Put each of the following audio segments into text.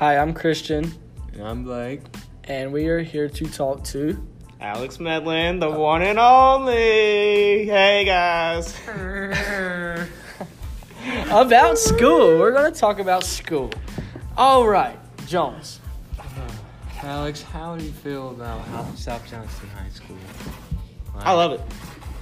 Hi, I'm Christian, And I'm Blake. and we are here to talk to... Alex Medlin, the one and only. Hey, guys. about school. We're going to talk about school. All right, Jones. Alex, how do you feel about South Johnston High School? I love it.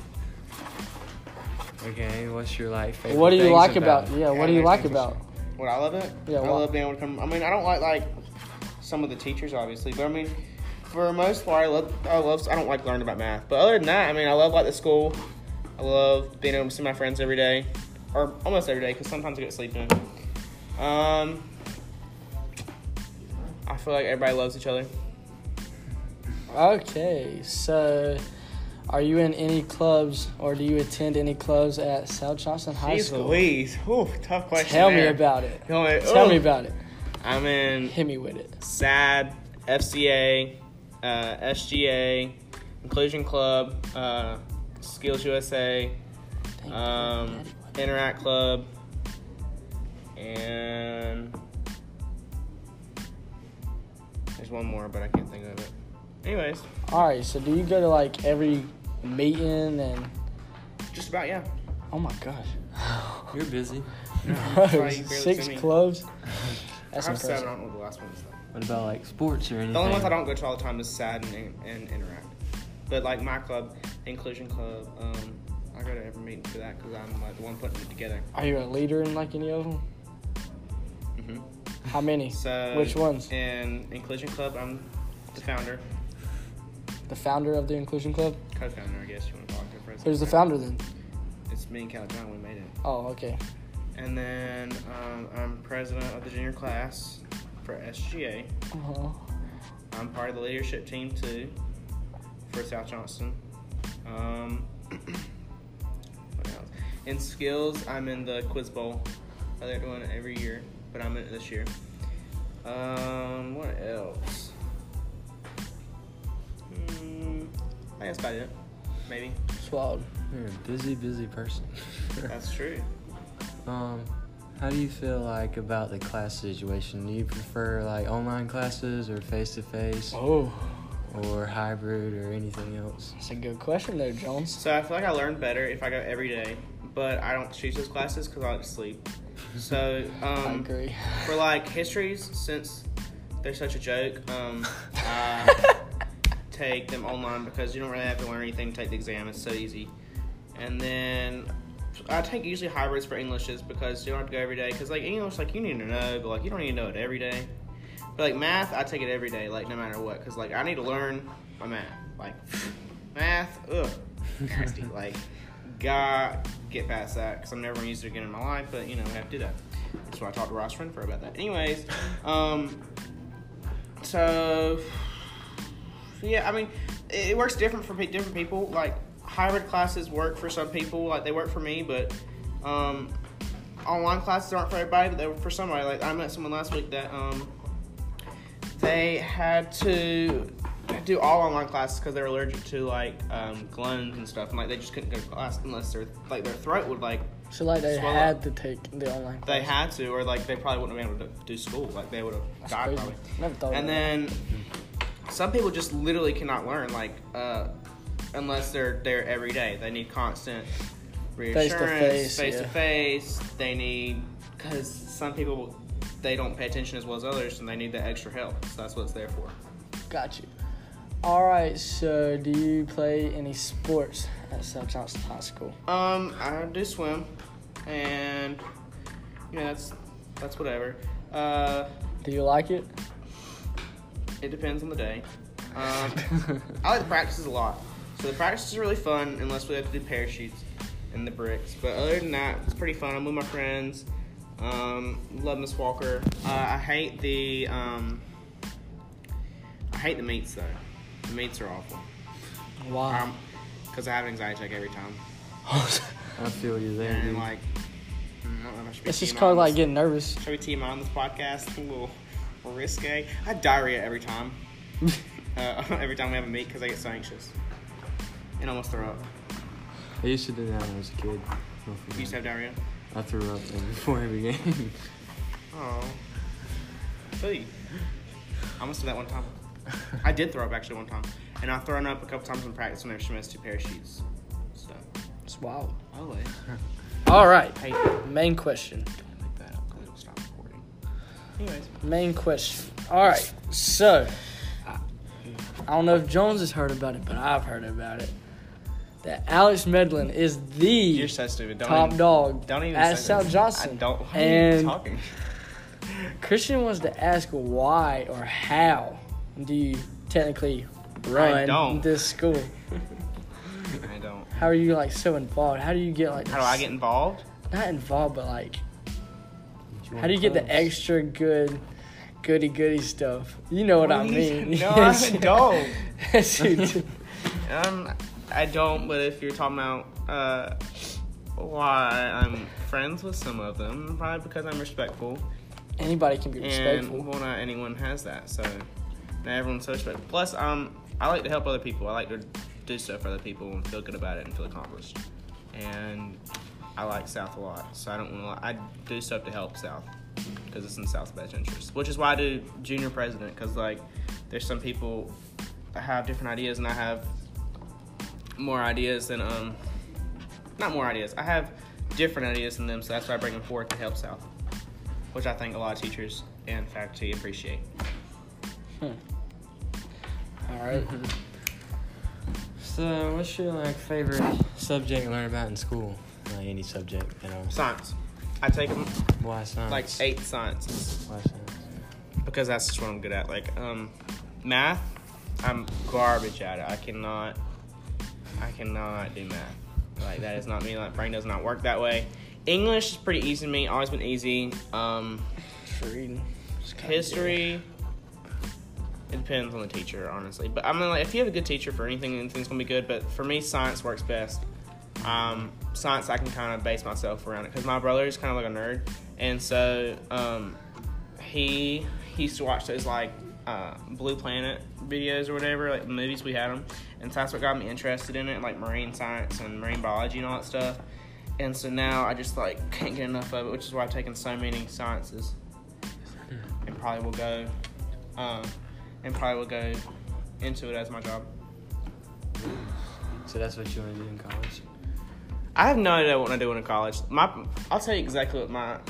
Okay, what's your favorite What do you things like about? Yeah, what do you like Interesting. about? What I love it? Yeah, I what? love being able to come. I mean, I don't like some of the teachers, obviously, but I mean, for the most part, I don't like learning about math. But other than that, I mean, I love the school. I love being able to see my friends every day, or almost every day, because sometimes I get sleep in. I feel like everybody loves each other. Okay, so are you in any clubs or do you attend any clubs at South Johnston High Jeez School? Louise. Ooh, tough question. Tell me there. about it. Tell Tell me about it. I'm in Hit me with it. SAD, FCA, SGA, Inclusion Club, Skills USA, Thank you, Daddy. Interact Club, and there's one more, but I can't think of it. Anyways, All right, so do you go to every meeting and... just about, yeah. Oh my gosh. You're busy. That's why you barely see 6 me. clubs? That's I have 7, I impressive. don't know what the last one is. What about sports or anything? The only ones I don't go to all the time is SAD and Interact. But my club, Inclusion Club, I go to every meeting for that because I'm the one putting it together. Are you a leader in any of them? Mm-hmm. How many? So Which ones? In Inclusion Club, I'm the founder, The founder of the Inclusion Club? co-founder, I guess you want to call it. Co-president. Who's the founder then? It's me and Caleb John. We made it. Oh, okay. And then I'm president of the junior class for SGA. Uh-huh. I'm part of the leadership team too for South Johnston. What else? In skills, I'm in the quiz bowl. They're doing it every year, but I'm in it this year. What else? I think that's about it. Maybe. Swallowed. You're a busy person. That's true. How do you feel about the class situation? Do you prefer online classes or face-to-face Oh, or hybrid or anything else? that's a good question there, Jones. So I feel like I learn better if I go every day, but I don't choose those classes because I like to sleep. So I agree. for histories, since they're such a joke, I take them online because you don't really have to learn anything to take the exam. It's so easy. And then I take usually hybrids for Englishes because you don't have to go every day. Because English, you need to know, but you don't need to know it every day. But math, I take it every day, no matter what. Because I need to learn my math. Math, ugh, nasty. God, get past that because I'm never gonna use it again in my life. But we have to do that. That's why I talked to Ross Renfro about that. Anyways, so yeah, I mean, it works different for different people. Hybrid classes work for some people, they work for me, but online classes aren't for everybody, but they work for somebody. I met someone last week that they had to do all online classes because they were allergic to gluns and stuff, and they just couldn't go to class unless their throat would So they swallow. had to take the online class. They had to, or they probably wouldn't have been able to do school. They would have That's died crazy. probably. Never thought of And that. then some people just literally cannot learn unless they're there every day. They need constant reassurance, face to face. They need, because some people, they don't pay attention as well as others, and they need that extra help. So that's what it's there for. Got you. All right, so do you play any sports at South Johnston High School? I do swim, and that's whatever. Do you like it? It depends on the day. I like the practices a lot. So the practices are really fun unless we have to do parachutes and the bricks. But other than that, it's pretty fun. I'm with my friends. Love Miss Walker. I hate the meets though. The meets are awful. Wow. Because I have an anxiety attack every time. I feel you there, And dude. I don't know if I should be It's just TMI called on this. getting nervous. Should we TMI on this podcast? A little risque. I have diarrhea every time. Every time we have a meet because I get so anxious. And almost throw up. I used to do that when I was a kid. You used to have diarrhea? I threw up before every game. Oh. feel you. I almost did that one time. I did throw up actually one time. And I've thrown up a couple times in practice when they're missed 2 parachutes. So. It's wild. Oh, All right. hey. Main question. Don't make that up because it'll stop recording. Anyways. Main question. All right. So, I don't know if Jones has heard about it, but I've heard about it. That Alex Medlin is the You're so stupid. top dog don't even at say South that. Johnson. I don't. Why are And you talking? Christian wants to ask why or how do you technically I run don't. this school? I don't. How are you like so involved? How do you get like? How do I get involved? Not involved, but like, how do you get the extra goody stuff? You know what I mean? No, I don't. Yes, you do. I don't. But if you're talking about why I'm friends with some of them, probably because I'm respectful. Anybody can be respectful. And well, not anyone has that. So not everyone's so respectful. Plus, I like to help other people. I like to do stuff for other people and feel good about it and feel accomplished. And I like South a lot, so I don't want to. I do stuff to help South because it's in South's best interest. Which is why I do junior president, because like there's some people that have different ideas, and I have more ideas than not more ideas. I have different ideas than them, so that's why I bring them forward to help South, which I think a lot of teachers and faculty appreciate. All right. So, what's your like favorite subject to learn about in school? Like any subject at all? Science. I take them Why science? like 8 sciences Why science? because that's just what I'm good at. Like math, I'm garbage at it. I cannot do math. Like that is not me. Like brain does not work that way. English is pretty easy to me. Always been easy. For reading. History. It depends on the teacher, honestly. But I mean, like, if you have a good teacher for anything, anything's gonna be good. But for me, science works best. Science, I can kind of base myself around it because my brother is kind of like a nerd, and so he used to watch those like Blue Planet videos or whatever, like the movies we had them, and so that's what got me interested in it, like marine science and marine biology and all that stuff. And so now I just like can't get enough of it, which is why I've taken so many sciences, and probably will go into it as my job. So that's what you want to do in college? I have no idea what I do in college. I'll tell you exactly what my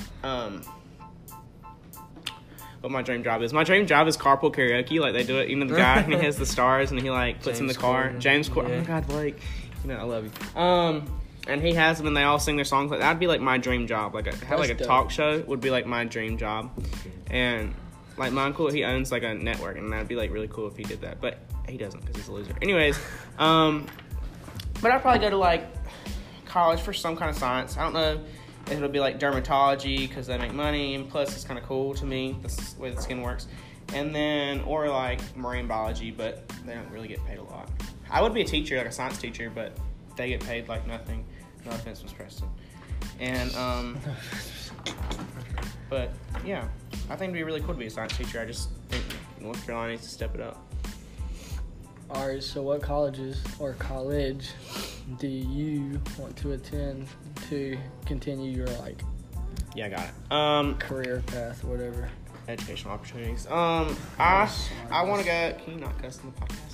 dream job is. My dream job is carpool karaoke. Like they do it, you know, the guy and he has the stars and he like puts in the car. James Corden. Yeah. Oh my God, Blake. You know I love you. And he has them and they all sing their songs. Like that'd be like my dream job. Like have like a talk show would be like my dream job. And like my uncle, he owns like a network, and that'd be like really cool if he did that. But he doesn't because he's a loser. Anyways, but I'd probably go to like college for some kind of science. I don't know if it'll be like dermatology because they make money, and plus it's kind of cool to me. That's the way the skin works. And then or like marine biology, but they don't really get paid a lot. I would be a teacher, like a science teacher, but they get paid like nothing. No offense, Miss Preston. And but yeah, I think it'd be really cool to be a science teacher. I just think North Carolina needs to step it up. All right, so what colleges or college do you want to attend to continue your like Yeah, I got it. career path, whatever? Educational opportunities. I want to go. Can you not cuss in the podcast?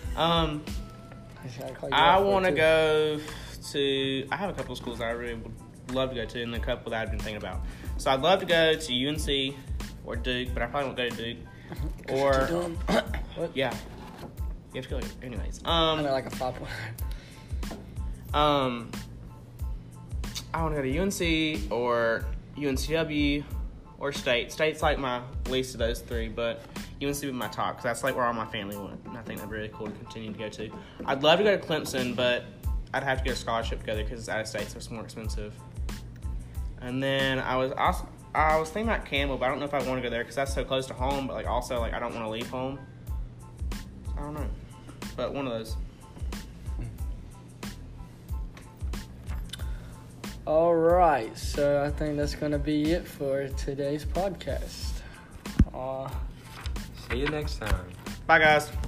I want to go to. I have a couple of schools that I really would love to go to, and a couple that I've been thinking about. So I'd love to go to UNC or Duke, but I probably won't go to Duke. Or What? yeah, you have to go. Anyways, I know, like a 5 point. I want to go to UNC or UNCW or State. State's like my least of those three, but UNC would be my top because that's like where all my family went, and I think that'd be really cool to continue to go to. I'd love to go to Clemson, but I'd have to get a scholarship together because it's out of state, so it's more expensive. And then I was thinking about Campbell, but I don't know if I want to go there because that's so close to home. But like also like I don't want to leave home. I don't know, but one of those. All right, so I think that's gonna be it for today's podcast. See you next time. Bye, guys.